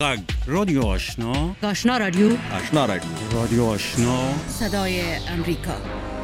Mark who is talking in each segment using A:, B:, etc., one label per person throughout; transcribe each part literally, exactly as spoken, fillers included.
A: غږ رادیو آشنا،
B: آشنا رادیو،
A: آشنا رادیو، رادیو آشنا،
B: صدای امریکا.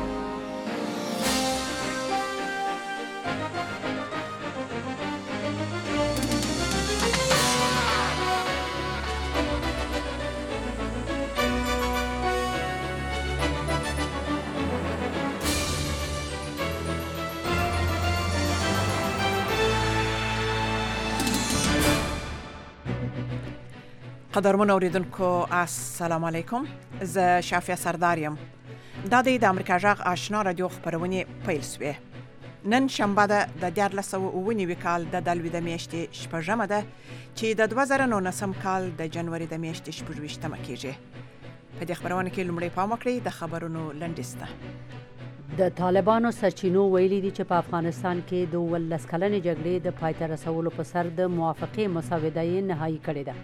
C: قدرمن اوریدونکو السلام علیکم. زه شافیه سرداریم. دا د امریکا غږ آشنا رادیو خبرونه پیل شوې. نن شنبه ده د دیارلس سوه اووه نوي کال د دلوي د میاشتې شپږمه ده چې د دوه زره نولسم کال د جنوري د میاشتې شپږویشتمه کېږي. په دې خبرونه کې لومړی پام وکړئ د خبرونو لنډیز ته.
D: د طالبانو سرچینو ویلي دي چې په افغانستان کې د اوولس کلنې جګړې د پای ته رسولو په سر د موافقې مسوده یې نهایي کړې ده.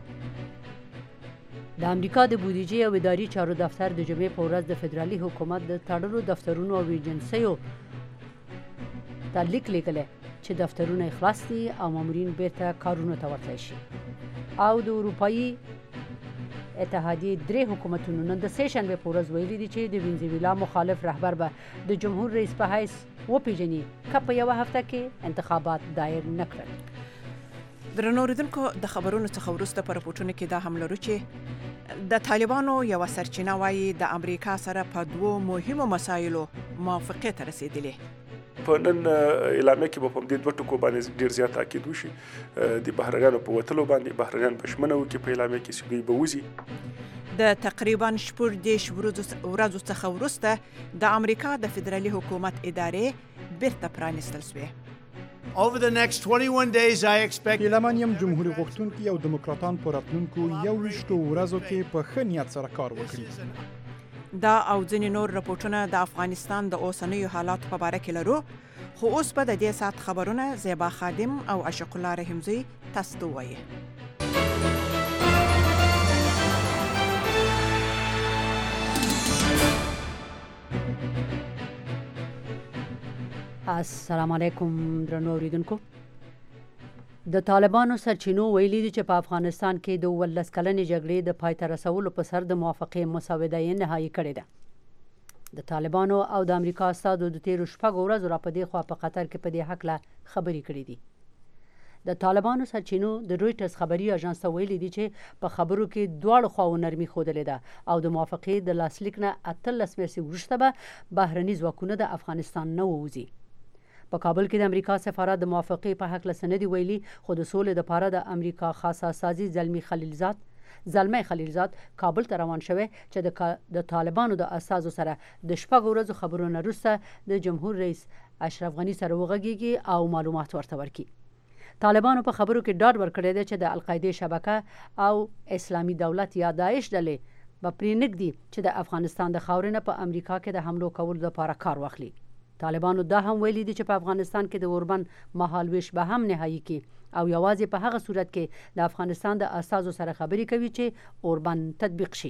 D: د امریکا د بودیجې او اداري چارو دفتر د جمعې په ورځ د فدرالي حکومت د تړلو دفترونو او ایجنسیو ته لیک لیکلی چې دفترونه یې خلاص دي او مامورین بیرته کارونو ته ورتلی شي. او د اروپایي اتحادیې درې حکومتونو نن د سې شنبې په ورځ ویلي دي چې د وینزویلا مخالف رهبر به د جمهور رئیس په حیث وپیژني که په یوه هفته کې انتخابات دایر نه کړل.
C: درنو اوریدونکو د خبرونو څخه وروسته په رپورټونو کې دا هم لرو چې د طالبانو یوه سرچینه وایي د امریکا سره په دوو مهمو مسایلو موافقې ته رسېدلې.
E: په نن اعلامیه کې به په دې دوه ټکو باندې ډېر زیات تاکید وشي. د بهرنیانو په وتلو باندې بهرنیان په ژمنه وکړي په اعلامیه کې چې دوی به وځي.
C: د تقریبا شپږ دېرش ورځو څخه وروسته د امریکا د فدرالي حکومت ادارې بیرته پرانیستل شوې.
F: Over the next twenty-one days, I expect
G: هیله یم جمهوریت غوښتونکي او دیموکراتان په راتلونکو یو ویشتو ورځو کې په ښه نیت سره کار وکړي.
C: دا او ځینې نور رپورټونه د افغانستان د اوسنیو حالاتو په باره کې لرو، خو اوس به د دې ساعت خبرونه زیبا خادم او عاشق الله رحمزی تاسو ته ووایي.
D: السلام علیکم درنو اوریدونکو. د طالبانو سرچینو ویلي دي چې په افغانستان کې د اوولس کلنې جګړې د پای ته رسولو په سر د موافقې مسوده یې نهایي کړې ده. د طالبانو او د امریکا استازو د تیرو شپږو ورځو را په دې خوا په قطر کې په دې هکله خبرې کړې دي. د طالبانو سرچینو د رویټرز خبري اژانس ته ویلي دي چې په خبرو کې دواړو خواو نرمي ښودلې ده او د موافقې د لاسلیک نه اتلس میاشتې وروسته به بهرني ځواکونه د افغانستان نه ووځي. په کابل کې د امریکا سفارت د موافقې په هکله څه نه دي ویلي، خو د سولې دپاره د امریکا خاص استازي زلمی خلیلزاد زلمی خلیلزاد کابل ته روان شوی چې د طالبانو د استازو سره د شپږو ورځو خبرونه وروسته د جمهور رئیس اشرف غني سره وغږیږي او معلومات ورته ورکړي. طالبانو په خبرو کې ډاډ ورکړی دی چې د القاعدې شبکه او اسلامي دولت یا داعش ډلې به پرې نږدي چې د افغانستان د خاورې نه په امریکا کې د حملو کولو لپاره کار واخلي. طالبانو دا هم ویلي دي چې په افغانستان کې د اوربند مهالویش به هم نهایي کړي او یوازې په هغه صورت کې د افغانستان د استازو سره خبرې کوي چې اوربند تطبیق شي.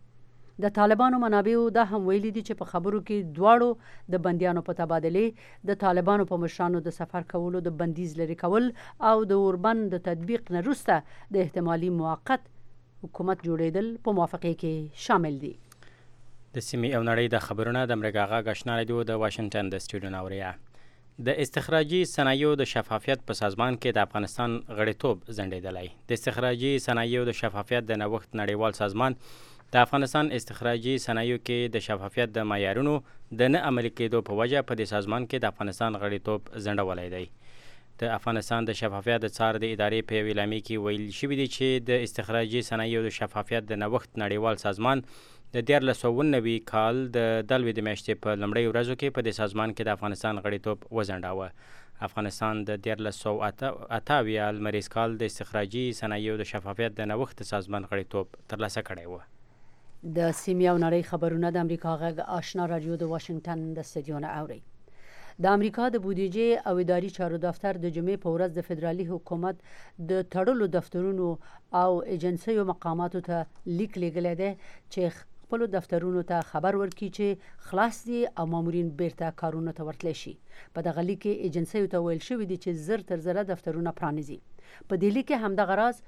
D: د طالبانو منابعو دا هم ویلي دي چې په خبرو کې دواړو د بندیانو په تبادلې، د طالبانو په مشرانو د سفر کولو د بندیز لرې کول او د اوربند د تطبیق نه وروسته د احتمالي موقت حکومت جوړېدل په موافقې کې شامل دي.
H: د سیمې او نړۍ د خبرونه د امریکا غږ آشنا رادیو د واشنگټن د سټوډیو نه اورئ. د استخراجي صنایعو د شفافیت په سازمان کې د افغانستان غړیتوب ځنډېدلی. د استخراجي صنایعو د شفافیت د نوښت نړیوال سازمان د افغانستان استخراجي صنایعو کې د شفافیت د معیارونو د نه عملي کېدو په وجه په دې سازمان کې د افغانستان غړیتوب ځنډولی دی. د افغانستان د شفافیت د څار د ادارې په یوې اعلامیې کې ویل شوي دي چې د استخراجي صنایعو د شفافیت د نوښت نړیوال سازمان د دیارلس سوه اووه نوي کال د دلوي د میاشتې په لومړیو ورځو کې په دې سازمان کې د افغانستان غړیتوب وځنډاوه. افغانستان د دیارلس سوه اته اویا لمریز کال د استخراجي صنایعو د شفافیت د نوښت سازمان غړیتوب ترلاسه کړی و.
D: د سیمې او نړۍ خبرونه د امریکا غږ آشنا رادیو د واشنگټن د سټوډیو نه اورئ. د امریکا د بودیجې او اداري چارو دفتر د جمعې په ورځ د فدرالي حکومت د تړلو دفترونو او ایجنسیو مقاماتو ته لیک لیږلی دی چې خپلو دفترونو ته خبر ورکړي چې خلاص دي او مامورین بیرته کارونو ته ورتلی شي. په دغه لیک کې ایجنسیو ته ویل شوي دي چې زر تر زره دفترونه پرانیزي. په دې لیک کې همدغه راز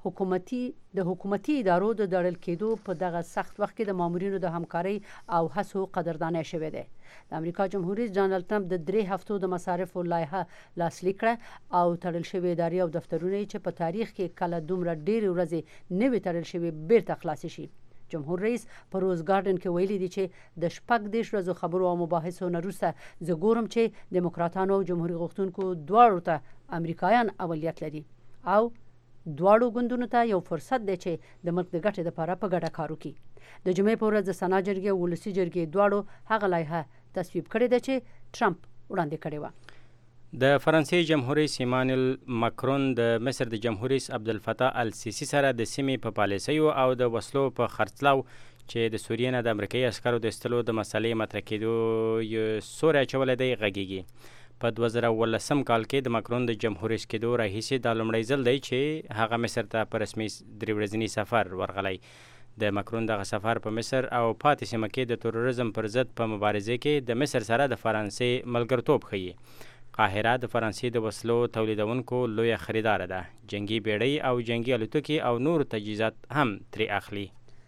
D: حکومتي د حکومتي ادارو د دړل کېدو په دغه سخت وخت کې د مامورینو د همکارۍ او هڅو قدرداني شوې ده. د امریکا جمهور رئیس ډانلډ ټرمپ د درې هفتو د مصارفو لایحه لاسلیک کړه او تړل شوې ادارې او دفترونه چې په تاریخ کې کله دومره ډېرې ورځې نه وي تړل شوې بیرته خلاصې شي. جمهور رئیس په روز ګارډن کې ویلي دي چې د شپږ دېرش ورځو خبرو او مباحثو نه وروسته زه ګورم چې دیموکراتانو او جمهوري غوښتونکو دواړو ته امریکایان اولویت لري او دواړو ګوندونو ته یو فرصت دی چې د ملک د ګټې لپاره په ګډه کار وکړي. د جمعې په ورځ د سنا جرګې او ولسي جرګې دواړو هغه لایحه تصویب کړې ده چې ټرمپ وړاندې کړې وه.
H: د فرانسې جمهور رئیس ایمانوئل ماکرون د مصر د جمهور رئیس عبدالفتاح السیسی سره د سیمې په پالیسیو او د وسلو په خرڅلاو چې د سوریې نه د امریکایي عسکرو د ایستلو د مسلې مطرح کېدو یې سوری اچولی دی غږیږي. په دوه زره اوولسم کال کې د ماکرون د جمهور رئیس کېدو راهیسې دا لومړی ځل دی چې هغه مصر ته په رسمي درې ورځني سفر ورغلی. د ماکرون دغه سفر په مصر او پاتې سیمه کې د تروریزم پر ضد په مبارزه کې د مصر سره د فرانسې ملګرتوب ښیي. قاهره د فرانسې د وسلو تولیدونکو لویه خریداره ده. جنگي بیړۍ او جنگي الوتکې او نور تجهیزات هم ترې اخلي.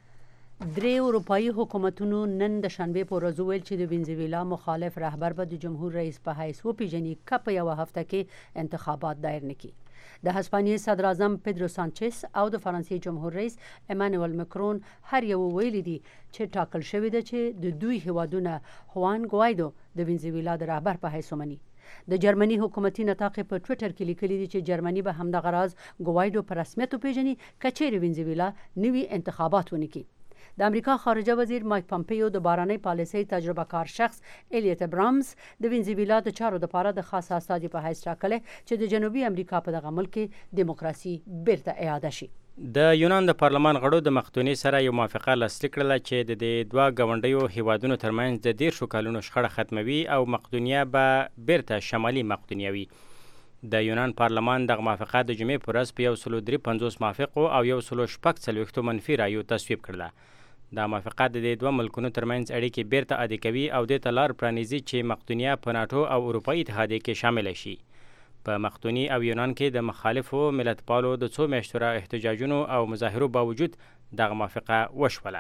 D: درې اروپایي حکومتونو نن د شنبې په ورځ وویل چې د وینزویلا مخالف رهبر به د جمهور رئیس په حیث وپېژني که په یوه هفته کې انتخابات دایر نه کړي. د هسپانیې صدر اعظم پیدرو سانچز او د فرانسې جمهور رئیس ایمانوئل ماکرون هر یو ویلي دي چې ټاکل شوی ده چې د دوی هیوادونه خوان ګوایدو د وینزویلا د رهبر په حیث ومني. د جرمني حکومتي نطاق په ټویټر کې لیکلي دي چې جرمني به همدغه راز ګوایدو په رسمیت وپېژني که چیرې وینزویلا نوي انتخابات ونه کړي. د امریکا خارجه وزیر مایک پامپیو د بارنۍ پالیسۍ تجربه کار شخص الیت ابرامز د وینزویلا د چارو لپاره د خاص استازي په حیث ټاکلی چې د جنوبي امریکا په دغه ملک کې دیموکراسي بیرته اعاده شي.
H: د یونان د پارلمان غړو د مقدونیې سره یو موافقه لاسلیک کړله چې د دې دوه ګاونډیو هیوادونو ترمنځ د دیرشو کلونو شخړه ختموي او مقدونیه به بیرته شمالي مقدونیه وي. د یونان پارلمان دغه موافقه د جمعې په ورځ په یو سلو درې پنځوس موافقو او یو سلو شپږ څلوېښتو منفي رایو تصویب کړله. دا موافقه د دې دوه ملکونو ترمنځ اړیکې بیرته عادي کوي او دې ته لار پرانیزي چې مقدونیه په ناټو او اروپایي اتحادیې کې شامله شي. په مقدوني او یونان کې د مخالفو ملتپالو د څو میاشتو احتجاجونو او مظاهرو باوجود دغه موافقه وشوله.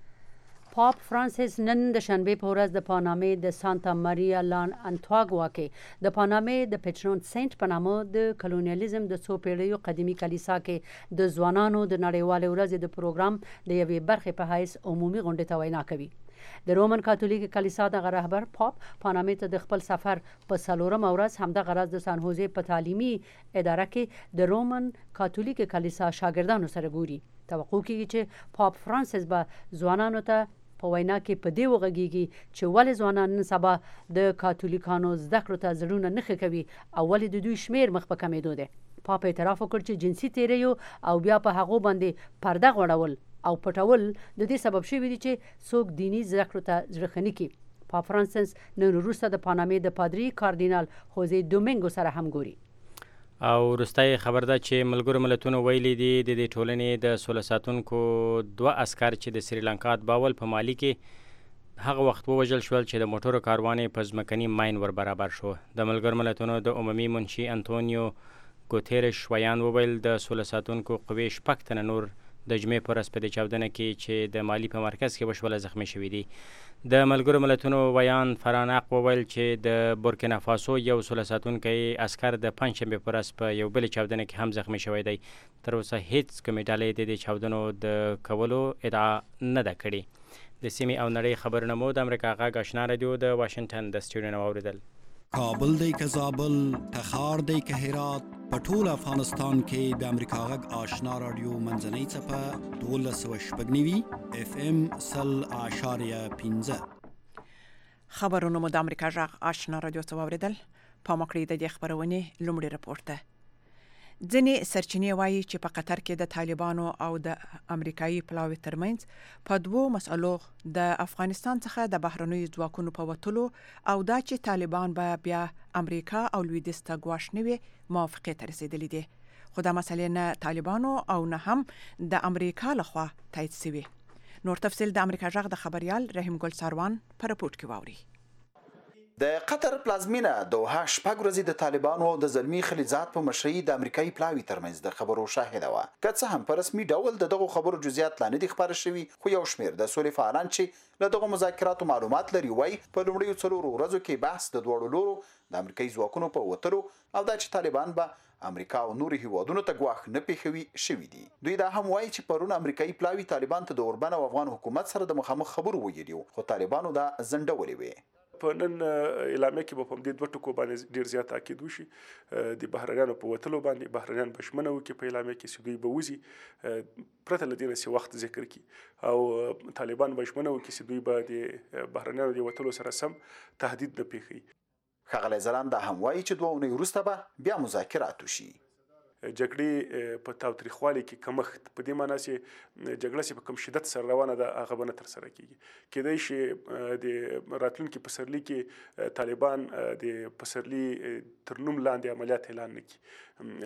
D: پاپ فرانسیس نن د شنبې په ورځ د پانامې د سانتا ماریا لان انتواګوا کې د پانامې د پیټرون سینټ په نامه د کلونیالیزم د څو پیړیو قدیمي کلیسا کې د ځوانانو د نړیوالې ورځې د پروګرام د یوې برخې په حیث عمومي غونډې ته وینا کوي. د رومن کاتولیک کلیسا دغه رهبر پاپ پانامې ته د خپل سفر په څلورم ورځ همدغه ورځ د سان هوزې په تعلیمي اداره کې د رومن کاتولیک کلیسا شاګردانو سره ګوري. توقع کېږي چې پاپ فرانسیس به ځوانانو ته په وینا کې په دې وغږیږي چې ولې ځوانان نن سبا د کاتولیکانو زده کړو ته زړونه نه ښه کوي او ولې د دوی شمیر مخ په کمېدو دی. پاپ اعتراف وکړ چې جنسي تیریو او بیا په هغو باندې پرده غوړول او پټول د دې سبب شوي دي چې څوک دیني زده کړو ته زړه ښه نه کړي. پاپ فرانسیس نن وروسته د پانامې د پادري کاردینال خوزې دومینګو سره هم ګوري.
H: او وروستی خبر ده چې ملګرو ملتونو ویلي دي د دې ټولنې د سوله ساتونکو دوه عسکر چې د سریلانکا باول په مالي کې هغه وخت ووژل شول چې د موټرو کاروان په ځمکني ماین ور برابر شو. د ملګرو ملتونو د عمومي منشي انتونیو ګوتیرش ویان وویل د سوله ساتونکو قوې شپږ تنه نور د جمعې په ورځ په دې چاودنه کې چې د مالي په مرکز کې وشوله زخمي شوي دي. د ملګرو ملتونو ویان فراناق وویل چې د بورکینا فاسو یو سوله ساتونکی عسکر د پنجشنبې په ورځ په یو بلې چاودنه کې هم زخمي شوی دی. تر اوسه هیڅ کومې ډلې د دې چاودنو د کولو ادعا نه ده کړې. د سیمې او نړۍ خبرونه مو د امریکا غږ آشنا رادیو د واشنګټن د سټوډیو نه واورېدل.
B: کابل دی که زابل، تخار دی که هرات، په ټول افغانستان کې د امریکا غږ آشنا رادیو منځنۍ څپه دولس سوه شپږ نوي اف ام سل اعشاریه پنځه.
C: خبرونه مو د امریکا غږ آشنا رادیو څخه واورېدل. پام وکړئ د دې خبرونې لومړی رپورټ ته. ځینې سرچینې وایي چې په قطر کې د طالبانو او د امریکایي پلاوي ترمنځ په دوو مسئلو د افغانستان څخه د بهرنیو ځواکونو په وتلو او دا چې طالبان به بیا امریکا او لویدیځ ته ګواښ نه وي موافقې ته رسېدلي دي. خو دا مسئلې نه طالبانو او نه هم د امریکا لخوا تایید شوي. نور تفصیل د امریکا غږ د خبریال رحیم ګل ساروان په رپورټ کې واوري.
I: د قطر پلازمینه دوحه شپږ ورځې د طالبانو او د زلمی خلیلزاد په مشرۍ د امریکایي پلاوي ترمنځ د خبرو شاهده وه. که څه هم په رسمي ډول د دغو خبرو جزئیات لا نه دي خپاره شوي، خو یو شمېر د سولې فعالان چې له دغو مذاکراتو معلومات لري وایي په لومړیو څلورو ورځو کې بحث د دواړو لورو د امریکایي ځواکونو په وتلو او دا چې طالبان به امریکا او نورو هیوادونو ته ګواښ نه پیښوي شوي دي. دوی دا هم وایي چې پرون امریکایي پلاوي طالبان ته د اوربن او افغان حکومت سره د مخامخ خبرو ویلي، خو طالبانو دا ځنډولې وې.
E: په نن اعلامیه کې به په همدې دوه ټکو باندې ډېر زیات تاکید وشي د بهرنیانو په وتلو باندې. بهرنیان به ژمنه وکړي په اعلامیه کې چې دوی به وځي پرته له دې نه چې وخت ذکر کړي، او طالبان به ژمنه وکړي چې دوی به د بهرنیانو د وتلو سره سم تهدید نه پیښوي.
I: ښاغلی ځلاند دا هم وایي چې دوه اونۍ وروسته به بیا مذاکرات وشي.
E: جګړې په تاوتریخوالي کې کمښت په دې معنا چې جګړه چې په کم شدت سره روانه ده هغه به نه ترسره کېږي. کېدای شي د راتلونکي پسرلي کې طالبان د پسرلي تر نوم لاندې عملیات اعلان نه کړي.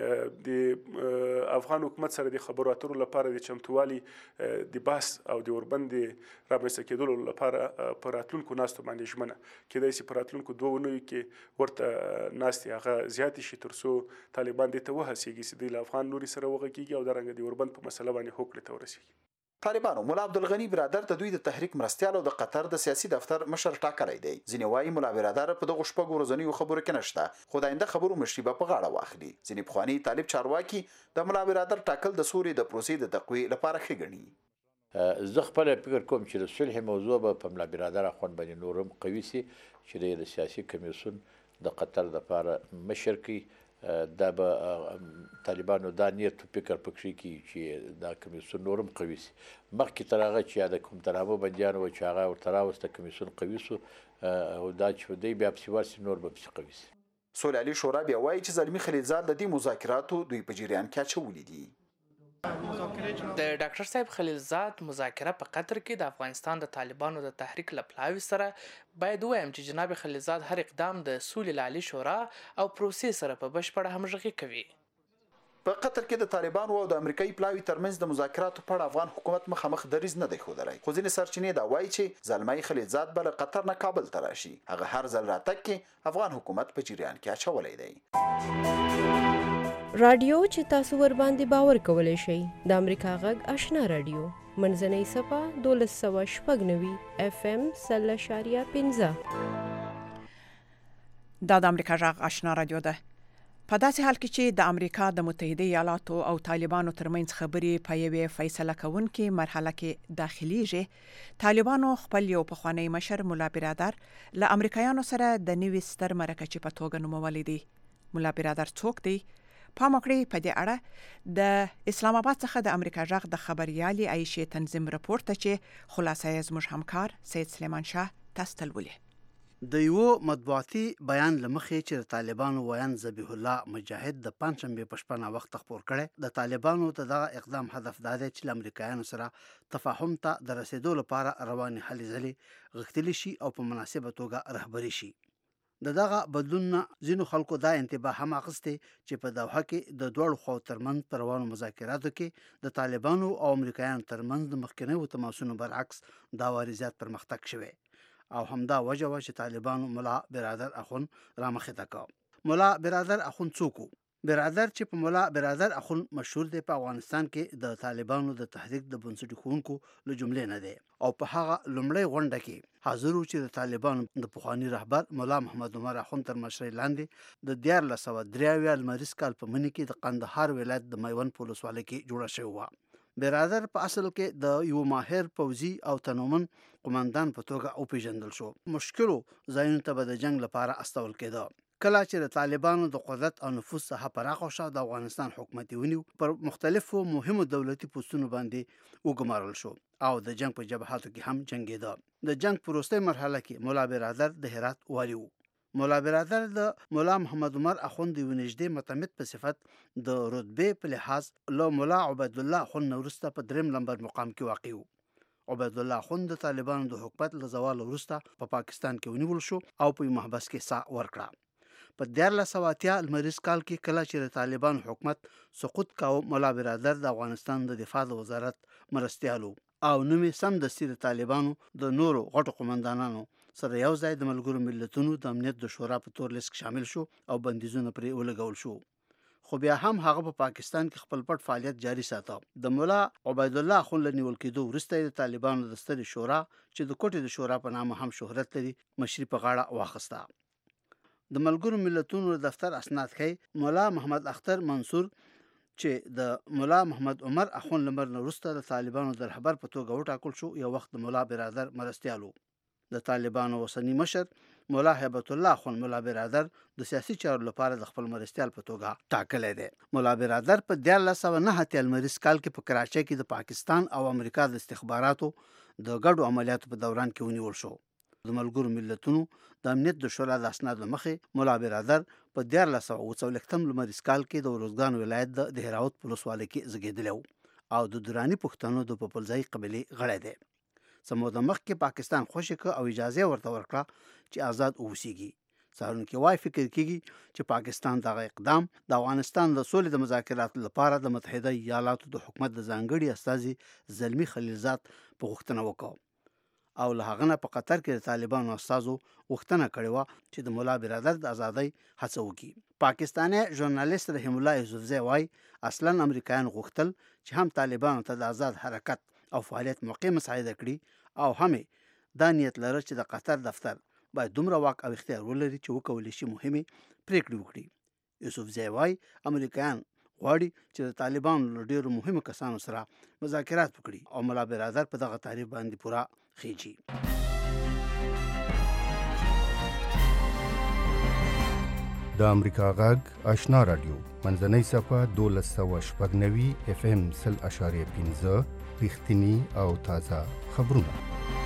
E: د افغان حکومت سره د خبرو اترو لپاره د چمتووالي د بحث او د اوربند د رامنځته کېدلو لپاره په راتلونکو ناستو باندې ژمنه کېدای شي په راتلونکو دوه اونیو کې ورته ناستې هغه زیاتې شي تر څو طالبان دې ته وهڅېږي چې دوی له افغان لوري سره وغږېږي او دارنګه د اوربند په مسله باندې هوکړې ته ورسېږي.
I: طالبانو ملا عبدالغني برادر د دوی د تحریک مرستیال او د قطر د سیاسي دفتر مشر ټاکلی دی. ځینې وایي ملا برادر په دغو شپږو ورځنیو خبرو کې نشته، خو د آینده خبرو مشري به په غاړه واخلي. ځینې پخواني طالب چارواکي د ملا برادر ټاکل د سولې د پروسې د تقویې لپاره ښه ګڼي.
J: زه خپله فکر کوم چې د صلح موضوع به په ملا برادر اخوند باندې نورم قوي سي، چې د سیاسي کمیسیون د قطر دپاره مشر کوي. دا به طالبانو دا نیت و فکر پکې کوي چې دا کمیسیون نورم قوي سي. مخکې تر هغه چې د کوم ترهمو بندیان وو چې هغه ورته راوسته کمیسیون قوي سو، او دا چې دی بیا پسې ورسي نور به پسې قوي سي.
I: سولهعلي شورا بیا وایي چې زلمي خلیلزاد د دې مذاکراتو دوی په جریان کې اچولي دي.
K: د ډاکټر صاحب خلیلزاد مذاکره په قطر کې د افغانستان د طالبانو د تحریک له پلاوي سره باید ووایم چې جناب خلیلزاد هر اقدام د سولې لالي شورا او پروسې سره په بشپړه همغږي کوي.
I: په قطر کې د طالبانو او د امریکایي پلاوي ترمنځ د مذاکراتو په اړه افغان حکومت مخامخ دریځ نه دی ښودلی، خو ځینې سرچینې دا وایي چې زلمی خلیلزاد به له قطر نه کابل ته راشي. هغه هر ځل راتګ کې افغان حکومت په جریان کې اچولی دی.
L: رادیو چې تاسو ور باندې باور کولی شئ د امریکا غږ آشنا رادیو منځنۍ صفحه دولس سوه شپږ نوي اف ام سل اشاریه پنځه.
C: دا د امریکا غږ آشنا رادیو ده. په داسې حال کې چې د امریکا د متحده ایالاتو او طالبانو ترمنځ خبرې په یوې فیصله کوونکې مرحله کې داخليږي، طالبانو خپل یو پخوانی مشر ملا برادر له امریکایانو سره د نوي ستر مرکچې په توګه نومولی دی. ملا برادر څوک دی؟ پام وکړئ په دې اړه د اسلام آباد څخه د امریکا غږ د خبريالي عایشې تنظیم راپورته چې خلاصه یې زموږ همکار سید سلیمان شاه تاسو ته ولولي.
M: د یو مطبوعاتي بیان لمخې چې د طالبانو ویان ذبیح الله مجاهد د پنځشنبه په شپه وخت خبر کړي، د طالبانو ته دغه اقدام هدف دا دی چې امریکایانو سره تفاهم ته د رسیدو لپاره رواني هلې ځلې غښتلي شي او په مناسبه توګه رهبري شي. د دغه بدلون ځینو خلکو دا انتباه هم اخیستی چې په دوحه کې د دوړو خو ترمنځ پر روانو مذاکراتو کې د طالبانو او امریکایانو ترمنځ د مخکنیو تماسونو برعکس دا واري زیات پرمختګ شوی، او همدا وجه و چې طالبانو ملا برادر اخون رامخته کړ. ملا برادر اخون څوک؟ برادر چې په ملا برادر اخون مشهور دی په افغانستان کې د طالبانو د تحریک د بنسټ ښوونکو له جملې نه دی، او په هغه لومړی غونډه کې حاضر و چې د طالبانو د پخواني رهبر ملا محمد عمر اخون تر مشرۍ لاندې د دیارلس سوه درې اویا لمریز کال په مني کې د قندهار ولایت د میوند په ولسوالۍ کې جوړه شوې وه. برادر په اصل کې د یو ماهر پوځي او تنومن قماندان په توګه وپېژندل شو. مشکلو ځایونو ته به د جنگ لپاره استول کېده. کله چې د طالبانو د قدرت او نفوذ څخه پراخه شو، د افغانستان حکومت ونیو پر مختلفو مهمو دولتي پوستونو باندې وګمارل شو او د جنگ په جبهاتو کې هم جنگېده. د جنگ په وروستۍ مرحله کې ملا برادر د هرات والي و. ملا برادر د ملا محمد عمر اخوند یو نږدې متمد په صفت د رتبې په لحاظ له ملا عبید الله اخوند وروسته په دریم لمبر مقام کې واقع و. عبید الله اخوند د طالبانو د حکومت له زوال وروسته په پاکستان کې ونیول شو او په یو محبس کې ساه ورکړه. په دیارلس سوه اتیا لمریز کال کې کله چې د طالبانو حکومت سقوط کاوه، ملا برادر د افغانستان د دفاع د وزارت مرستیال و او نوم یې سمدستي د طالبانو د نورو غټو قومندانانو سره یو ځای د ملګرو ملتونو د امنیت د شورا په تور لیست کې شامل شو او بندیزونه پرې ولګول شو. خو بیا هم هغه په پا پاکستان کې خپل پټ فعالیت جاری ساته. د مولا عبید الله اخون له نیول کېدو وروسته د طالبانو د سترې شورا چې د کوټې د شورا په نامه هم شهرت لري مشري په غاړه واخیسته. د ملګرو ملتونو دفتر اسناد ښیي مولا محمد اختر منصور چې د مولا محمد عمر اخون لمر نه وروسته د طالبانو د رهبر په توګه وټاکل شو، یو وخت د مولا برادر مرستیالو. د طالبانو اوسنی مشر مولا هیبت الله اخون مولا برادر د سیاسي چارو لپاره د خپل مرستیال په توګه ټاکلی دی. مولا برادر په دیارلس سوه نهه اتیا لمریز کال کې په کراچۍ کې د پاکستان او امریکا د استخباراتو د ګډو عملیاتو په دوران کې ونیول شو. د ملګرو ملتونو د امنیت د شورا د اسنادو مخې مولا برادر په دیارلس سوه اوه څلوېښتم لمریز کال کې د ارزګان ولایت د دهراوت په ولسوالۍ کې زیږېدلی و او د دراني پښتنو د پوپلځای قبیلې غړی دی. څه موده مخکې پاکستان خوشې کړ او اجازه ورته ورکړه چې آزاد اوسیږي. څارونکي وایي فکر کېږي چې پاکستان دغه اقدام د افغانستان د سولې د مذاکراتو لپاره د متحده ایالاتو د حکومت د ځانګړي استازي زلمي خلیلزاد په غوښتنه وکړ او له هغه نه په قطر کې د طالبانو استازو غوښتنه کړې وه چې د مولا برادر د ازادۍ هڅه وکړي. پاکستاني ژورنالیست رحیم الله یوسفزی وایي اصلا امریکایان غوښتل چې هم طالبانو ته د آزاد حرکت او فعالیت موقع مساعده کړي او هم دا نیت لري چې د قطر دفتر باید دومره واک او اختیار ولري چې وکولی شي مهمې پریکړې وکړي. یوسفزی وایي امریکایان غواړي چې د طالبانو له ډېرو مهمو کسانو سره مذاکرات وکړي او مولا برادر په دغه تعریف باندې پوره خیجي.
N: د امریکا غږ آشنا رادیو منځنۍ صفحه دولس سوه شپږ نوي اف ام سل اشاریه پنځه رښتینی او تازه خبرونه.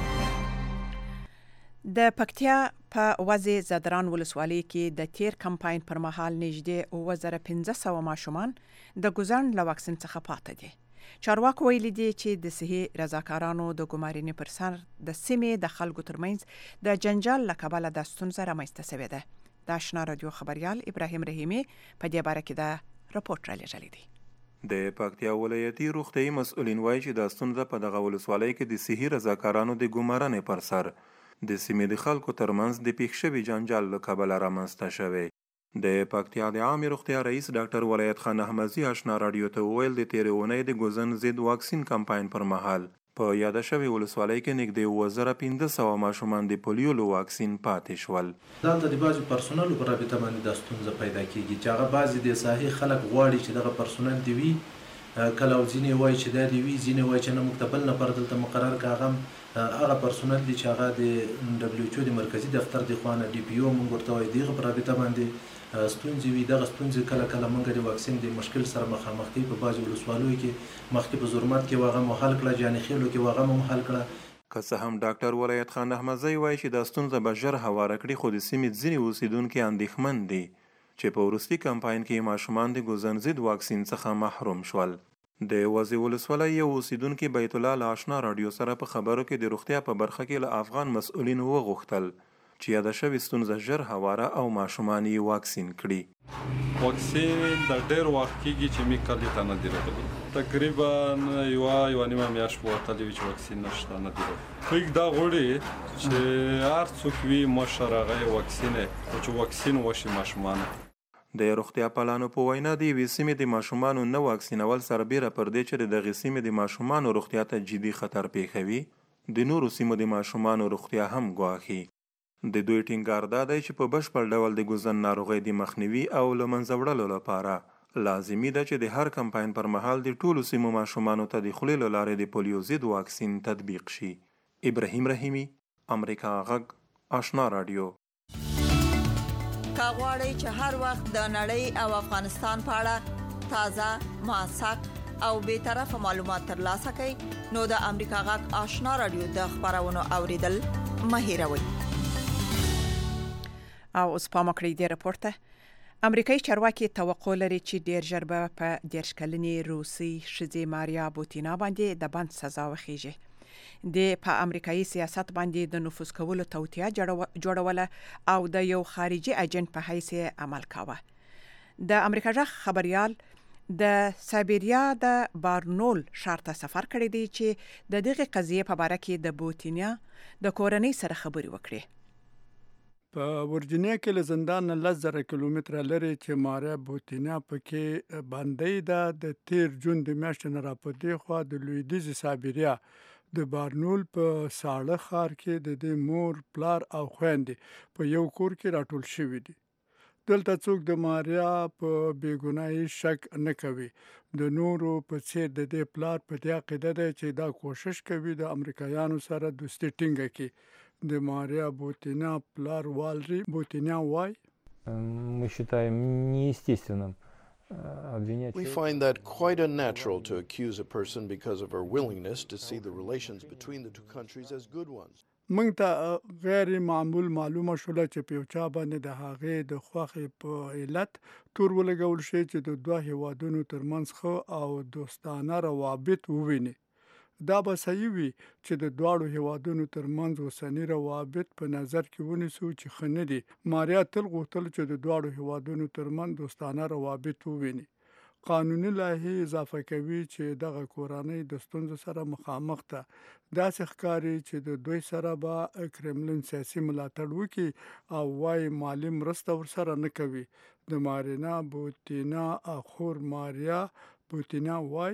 C: د پکتیا په وزې زدران ولسوالۍ کې د تیر کمپاین پر مهال نږدې اووه زره پنځه سوه ماشومان د ګوزڼ له واکسین څخه پاتې دي. چارواکو ویلي دي چې د صحي رضاکارانو د ګمارنې پر سر د سیمې د خلکو ترمنځ د جنجال له کبله د ستونزه رامنځته شوې ده. د آشنا رادیو خبریال ابراهیم رحیمي په دې باره کې د راپورټ رالیږلی دی.
O: د پکتیا ولایتي روغتیايي مسؤلین وایي چې د ستونزه په دغه ولسوالۍ کې د صحي رضاکارانو د ګمارنې پر سر د سیمې د خلکو ترمنځ د پیښ شوي جنجال له کبله رامنځته شوی. د پکتیا د عامې روغتیا رئیس ډاکټر ولایت خان احمدزي آشنا رادیو ته وویل د تېرې اونۍ د ګوزن ضد واکسین کمپاین پر مهال په یاده شوې ولسوالۍ کې نږدې اووه زره پنځه سوه ماشومان د پولیو له واکسین پاتې شول.
P: دلته د بعضو پرسونلو په رابطه باندې دا ستونزه پیدا کېږي چې هغه بعضې د ساحې خلک غواړي چې دغه پرسونل دې وي، کله او ځینې وایي چې دا دې وي، ځینې وایي چې نه موږ ته بل نفر دلته مقرر کړه. هغه هغه پرسونل دي چې هغه د ډبلیو ایچ او د مرکزي دفتر د خوا نه ډي پي او موږ ورته وایي د هغه په رابطه باندې ستونزې وي. دغه ستونزې کله کله موږ د واکسین د مشکل سره مخامخ دي. په بعضو ولسوالیو کې مخکې په زرمت کې هغه مو حل کړه، جاني خیلو کې هغه مو حل کړه.
O: که څه هم ډاکټر ولایت خان احمدزی وایي چې دا ستونزه به ژر هواره کړي، خو د سیمې ځینې اوسیدونکي اندېښمن دي چې په وروستي کمپاین کې ماشومان د ګوزن ضد واکسین څخه محروم شول. د وزې ولسوالۍ یو اوسیدونکي بیت الله له آشنا رادیو سره په خبرو کې د روغتیا په برخه کې له افغان مسؤلینو وغوښتل چې یاده شوې ستونزه ژر هواره او ماشومان یې واکسین کړي.
Q: واکسین د ډېر وخت کېږي چې موږ کلي ته نه دي راغلي. تقریبا یوه یوه نیمه میاشت به ورتلې وي چې واکسین نشته، نه دي راغلي. خو دا غواړي چې هر څوک وي مشر هغه یې واکسین او چې واکسین وشي ماشومان.
O: د روغتیا پالانو په وینا د یوې سیمې د ماشومانو نه واکسینول سربیره پر دې چې د دغې سیمې د ماشومانو روغتیا ته جدي خطر پیښوي، د نورو سیمو د ماشومانو روغتیا هم ګواښي. د دوی ټینګار دا دی چې په بشپړ ډول د ګوزن ناروغۍ د مخنیوي او له منځه وړلو لپاره لازمي ده چې د هر کمپاین پر مهال د ټولو سیمو ماشومانو ته د خولې له لارې د پولیو ضد واکسین تطبیق شي. ابراهیم رحیمي، امریکا غږ، آشنا رادیو.
R: که غواړئ چې هر وخت د نړۍ او افغانستان په اړه تازه، موثق او بې طرفه معلومات ترلاسه کړئ نو د امریکا غږ آشنا رادیو د خبرونو اوریدل مه هېروئ.
C: او اوس پام وکړئ دې راپور ته. امریکایي چارواکي توقع لري چې ډېر ژر به په دېرش کلنې روسي ښځې ماریا بوتینا باندې د بند سزا وخیږي. د په امریکایي سیاست باندې د نفوذ کولو توطیه جوړوله او د یو خارجي ایجنټ په حیث عمل کاوه. د امریکا غږ خبریال د سایبریا د بارنول ښار ته سفر کړی دی چې د دغه قضیې په باره کې د بوتینیا د کورنۍ سره خبرې وکړي.
S: په ورجینیا کې له زندان نه لس زره کیلومتره لرې چې ماریا بوتینیا پکې باندې ده، د تیر جون د میاشتې نه راپدې خوا د لویدیځ سایبریا د بارنول په ساړه ښار کې د دې مور، پلار او خویندې په یو کور کې راټول شوي دي. دلته څوک د ماریا په بېګناهۍ شک نه کوي. د نورو په څیر د دې پلار په دې عقیده دی چې دا کوشش کوي د امریکایانو سره دوستي ټینګه کړي. د ماریا بوتینیا پلار والری بوتینیا وای
T: Мы считаем неестественным обвинять.
U: We find that quite unnatural to accuse a person because of her willingness to see the relations between the two countries as good ones.
S: موږ ته غیر معمول معلومه شوله چې په یو چا باندې د هغې د خوښې په علت تور ولګول شي چې د دوه هیوادونو ترمنځ ښه او دوستانه روابط وویني. دا به صحیح وي چې د دواړو هیوادونو ترمنځ اوسني روابط په نظر کې ونیسو چې ښه نه دي. ماریا تل غوښتل چې د دواړو هیوادونو ترمنځ دوستانه روابط وویني. قانوني لایحې اضافه کوي چې دغه کورنۍ د ستونزو سره مخامخ ده. داسې ښکاري چې د دوی سره به کرملین سیاسي ملاتړ وکړي او وايي مالي مرسته ورسره نه کوي. د مارینا بوتینا خور ماریا بوتینا وايي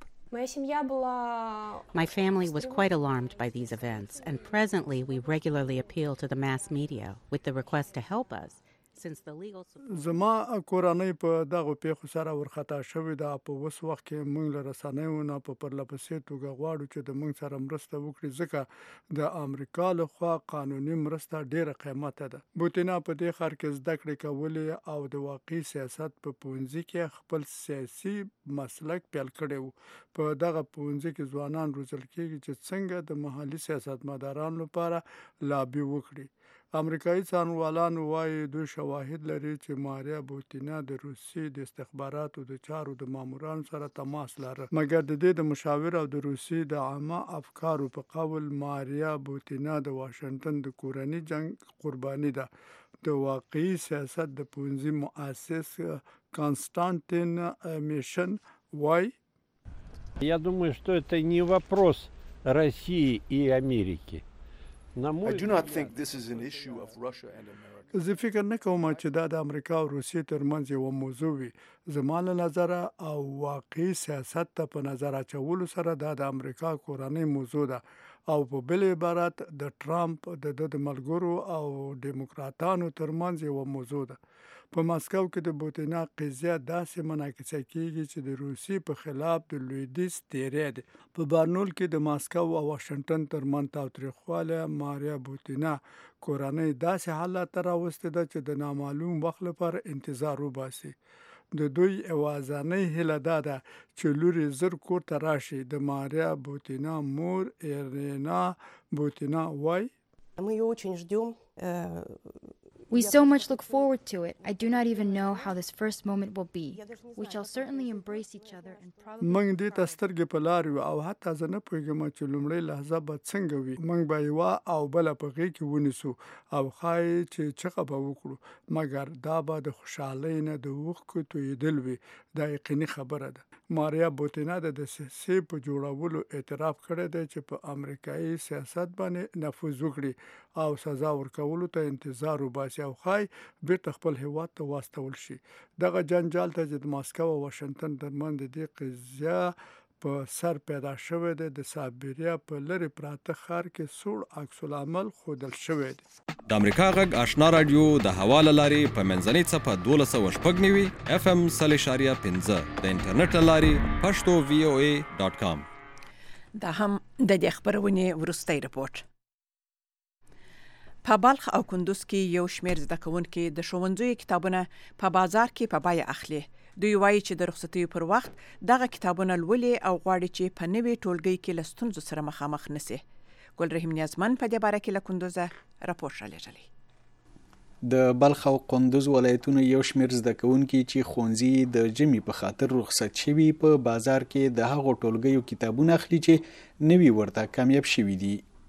V: My family was quite alarmed by these events, and presently we regularly appeal to the mass media with the request to help us.
S: زما کورنۍ په دغه پیښو سره ورخطا شوې ده. په اوس وخت کې موږ له رسنیو نه په پرلپسې توګه غواړو چې د موږ سره مرسته وکړي، ځکه د امریکا لخوا قانوني مرسته ډیره قیمته ده. بوتینا په دې ښار کې زده کړې کولې او د واقعي سیاست په پوهنځي کې خپل سیاسي مسلک پیل کړی و. په دغه پوهنځي کې ځوانان روزل کېږي چې څنګه د محلي سیاستمدارانو لپاره لابي وکړي. امریکایي څارنوالان وایي دوی شواهد لري چې ماریا بوتینا د روسي د استخباراتو د چارو د مامورانو سره تماس لري. مګر د دې د مشاور او د روسي د عامه افکارو په قول ماریا بوتینا د واشنگټن د کورني جنگ قرباني ده. د واقعي سیاست د پوهنځي مؤسس کانستانتین میشن وایي
W: Я думаю, что это не вопрос России и Америки.
U: I do not think this is an issue of Russia and America.
S: زه فکر نه کوم چې دا د امریکا او روسیې ترمنځ یوه موضوع وي. زما له نظره او واقعي سیاست ته په نظر اچولو سره دا د امریکا کورنۍ موضوع ده او په بل عبارت د ټرامپ د د ملګرو او دیموکراتانو ترمنځ یوه موضوع ده. په ماسکو کې د بوتینا قضیه داسې منعکسه کیږي چې د روسي په خلاف د لویدیځ تیری دی. په بارنول کې د ماسکو او واشنگټن ترمنځ تاوتریخوالی ماریا بوتینا کورنۍ داسې حالت ته راوستې ده چې د نامعلوم وخت لپاره انتظار وباسي. د دوی اوازانۍ هیله دا ده چې لوري زر کور ته راشي. د ماریا بوتینا مور ایرینا بوتینا وای
X: We so much look forward to it. I do not even know how this first moment will be. We shall certainly embrace each other and probably
S: موږ دې ته سترګې په لار یو او حتی زه نه پوهېږم چې لومړۍ لحظه به څنګه وي. موږ به یوه او بله په غېږ کې ونیسو او ښایي چې چغه به وکړو، مګر دا به د خوشحالۍ نه د اوښکو تویېدل وي. دا یقیني خبره ده. ماریا بوتینا د دسیسې په جوړولو اعتراف کړی دی چې په امریکایي سیاست باندې نفوذ وکړي او سزا ورکولو ته انتظار وباسي او ښایي بیرته خپل هیواد ته واستول شي. دغه جنجال ته چې د ماسکو او واشنګټن ترمنځ د دې قضیه په سر پیدا شوی دی د سایبریا په لرې پراته ښار کې سوړ عکس العمل ښودل شوی دی.
Y: د امریکا غږ آشنا رادیو د هوا له لارې په منځنۍ څپه دولس سوه شپږ نوي اف ام سل اشاریه پنځه د انټرنیټ له لارې پښتو وی او ای ډاټ کام.
C: دا هم د دې خپرونې وروستی رپورټ. په بلخ او کندوز کې یو شمېر زده کوونکي د ښوونځیو کتابونه په بازار کې په بیه اخلي. دوی وایي چې د رخصتیو پر وخت دغه کتابونه لولي او غواړي چې په نوي ټولګي کې له ستونزو سره مخامخ نشي. ګل رحیم نیازمن په دې باره کې له کندوزه راپور رالیږلی.
Z: د بلخ او کندوز ولایتونو یو شمېر زده کوونکي چې ښوونځي د ژمي په خاطر رخصت شوي په بازار کې د هغو ټولګیو کتابونه اخلي چې نوي ورته کامیاب شوي دي.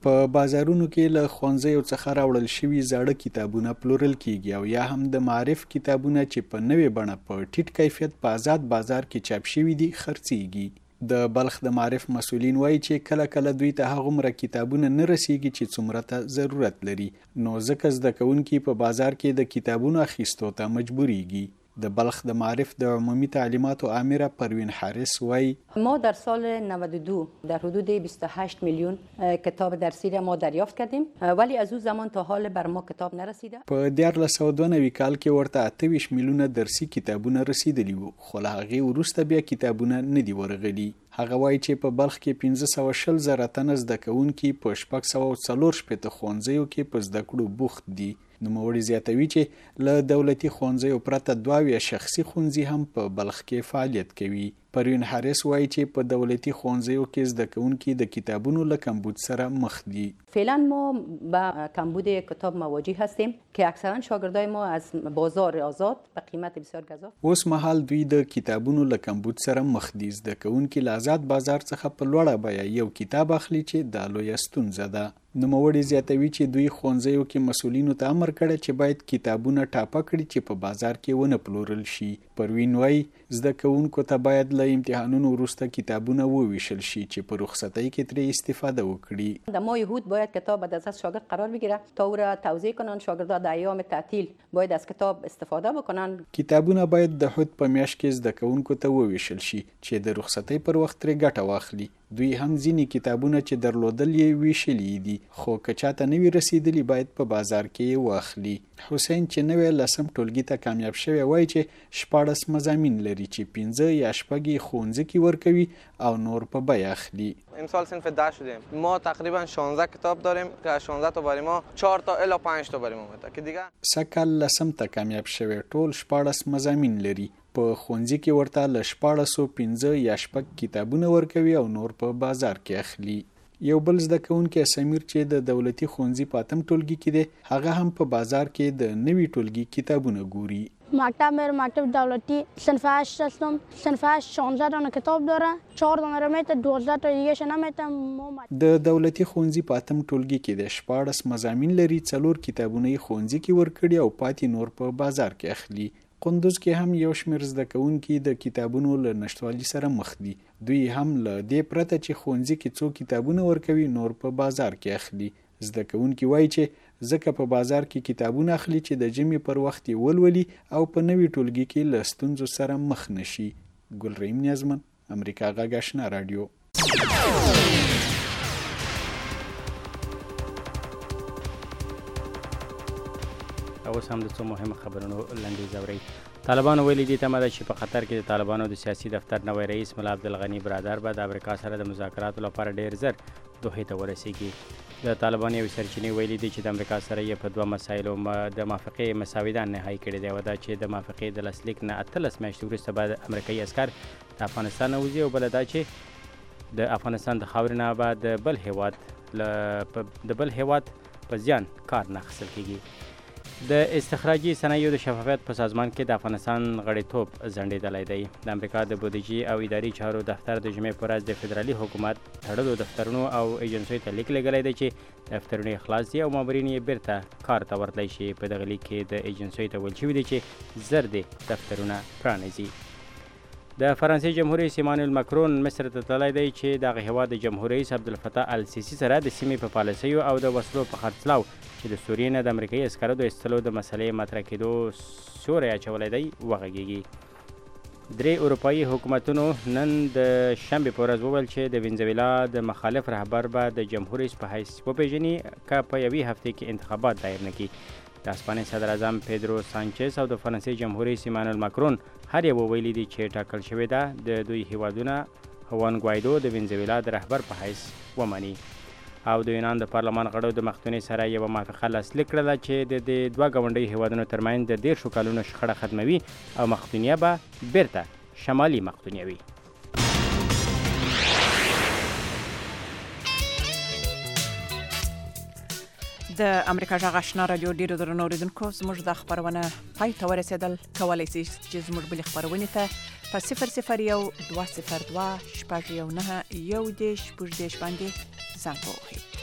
Z: په بازارونو کې له ښوونځیو څخه راوړل شوي زاړه کتابونه پلورل کیږي او یا هم د معرف کتابونه چې په نوې بڼه په ټیټ کیفیت په آزاد بازار کې چاپ شوي دي خرڅیږي. د بلخ د معرف مسؤلین وایي چې کله کله دوی ته هغومره کتابونه نه رسیږي چې څومره ته ضرورت لري، نو ځکه زده کوونکي په بازار کې د کتابونو اخیستو ته مجبوریږي. د بلخ د معرف د عمومی تعلیماتو آمره پروین حارس وایي
A: ما در سال نود و دو در حدود بیست و هشت میلیون کتاب درسی را ما دریافت کردیم ولی از اون زمان تا حال بر ما کتاب نرسیده.
Z: په دیارلس سوه دوه نوي کال کې ورته اته ویشت میلیونه درسي کتابونه رسیدلي وو، خو له هغې وروسته بیا کتابونه نه دي ورغلي. هغه وایي چې په بلخ کې پنځه سوه شل زره تنه زده کوونکي په شپږ سوه څلور شپېته ښوونځیو کې په زده کړو بوخت دي. نوموړي زیاتوي چې له دولتي ښوونځیو پرته دوه اویا شخصي ښوونځي هم په بلخ کې فعالیت کوي. پروین حارس وایي چې په دولتي ښوونځیو کې زده کوونکي د کتابونو له کمبود سره مخ دي.
A: فعلا ما با کمبود کتاب مواجه هستیم که اکثرا شاگردای ما از بازار آزاد به قیمت بسیار گزاف.
Z: اوس مهال دوی د کتابونو له کمبود سره مخ دي. زده کوونکي له آزاد بازار څخه په لوړه بیه یو کتاب اخلي چې دا لویه ستونزه ده. نوموړي زیاتوي چې دوی ښوونځیو کې مسؤلینو ته امر کړی چې باید کتابونه ټاپه کړي چې په بازار کې ونه پلورل شي. پروین وایي زده کوونکو ته باید له امتحانونو وروسته کتابونه وویشل شي چې په رخصتۍ کې ترې استفاده وکړي.
A: در ماه یهود باید کتاب به دست شاگرد قرار بگیره تا او را توزیع کنن. شاگردها در ایام تعطیل باید از کتاب استفاده بکنن.
Z: کتابونه باید د حد په میاشت کې زده کوونکو ته وویشل شي چې د رخصتۍ پر وخت ترې ګټه واخلي. دوی هم ځینې کتابونه چې درلودل یې ویشلي دي، خو که چاته نه وي رسیدلي باید په بازار کې یې واخلي. حسین چې نوی لسم ټولګي ته کامیاب شوی وایي چې شپاړس مضامین لري چې پنځه یا شپږ یې ښوونځي کې ورکوي او نور په بیه اخلي.
B: امسال صنف ده شدیم. ما تقریبا شانزده کتاب داریم که از شانزده تا برای ما چهار تا الی پنج تا برای ما اومده که دیگه
Z: سکل لسم ته کامیاب شوی ټول شپاړس مضامین لري. په ښوونځي کې ورته له شپاړسو پنځه یا شپږ کتابونه ورکوي او نور په بازار کې اخلي. یو بل زده کوونکی سمیر چې د دولتي ښوونځي په اتم ټولګي کې دی، هغه هم په بازار کې د نوي ټولګي کتابونه ګوري.
D: مکتب میره، مکتب دولتی، صنف هشت هستم. صنف هشت شانزده دانه کتاب داره، چهار دانه رو میته، دوازده تا دیگهش نمیته.
Z: د دولتي ښوونځي په اتم ټولګي کې د شپاړس مضامین لري، څلور کتابونه یې ښوونځي کې ورکړي او پاتې نور په بازار کې اخلي. قندوز کې هم یو شمېر زده کوونکي د کتابونو له نشتوالي سره مخ دي. دوی هم له دې پرته چې ښوونځي کې څو کتابونه ورکوي نور په بازار کې اخلي. زده کوونکي وایي چې ځکه په بازار کې کتابونه اخلي چې د جمعې پر وخت یې ولولي او په نوي ټولګي کې له ستونزو سره مخ نشي. ګلرحیم نیازمن، امریکا غږ آشنا راډیو.
F: اوس هم د څو مهمه خبرونو لنډیز اورئ. طالبانو ویلي دي تمه ده چې په قطر کې د طالبانو د سیاسي دفتر نوی رئیس ملا عبدالغني برادر به د امریکا سره د مذاکراتو لپاره ډیر زر دوحې ته ورسیږي. د طالبانو یوې سرچینې ویلي دي چې د امریکا سره یې په دوه مسایلو د موافقې مساویدان نهایي کړی دی، او دا چې د موافقې د لاسلیک نه اتلس میاشتې وروسته به امریکایي عسکر د افغانستان نه وځي، او بله دا چې د افغانستان د خاورې نه به د بل هیواد د بل هیواد په زیان کار نه اخیستل کیږي. د استخراجي صنایعو د شفافیت په سازمان کې د افغانستان غړیتوب ځنډېدلی دی. د امریکا د بودیجې او اداري چارو دفتر د جمعې په ورځ د فدرالي حکومت تړلو دفترونو او ایجنسیو ته لیک لېږلی دی چې دفترونه یې خلاص دي او مامورین یې بیرته کار ته ورتلی شي. په دغه لیک کې د ایجنسیو ته ویل شوي دي چې زر دې دفترونه پرانیزي. د فرانسې جمهور رئیس ایمانویل مکرون مصر ته تللی دی چې دغه هیواد د جمهور رئیس عبدالفتاح السیسي سره د سیمې په پالیسیو او د وسلو په خرڅلاو چې د سوریې نه د امریکایي عسکرو د ایستلو د مسلې مطرح کېدو سیوری اچولی دی وغږیږي. درې اروپایي حکومتونو نن د شنبې په ورځ وویل چې د وینزویلا د مخالف رهبر به د جمهور رئیس په حیث وپېژني که په یوې هفتې کې انتخابات دایر نه کړي. د اسپانیې صدر اعظم پیدرو سانچز او د فرانسې جمهور رئیس ایمانویل مکرون هر یو ویلي دي چې ټاکل شوې ده د دوی هیوادونه هوان ګوایدو د وینزویلا د رهبر په حیث ومني. او د یونان د پارلمان غړو د مخکونی سره یوه موافقه لاسلیک کړله چې د دې دوه ګاونډیو هیوادونو ترمنځ د دیرشو کلونو شخړه ختموي او مقدونیه به بیرته شمالي مقدونیه وي.
C: د امریکا غږ آشنا راډیو ډیرو درنو اوریدونکو، زموږ د خپرونه پای ته ورسېدل. کولی شئ چې زموږ بلې خپرونې ته په صفر صفر یو دوه صفر دوه شپږ یو نهه یو دېرش شپږ دېرش باندې زنګ ووهئ.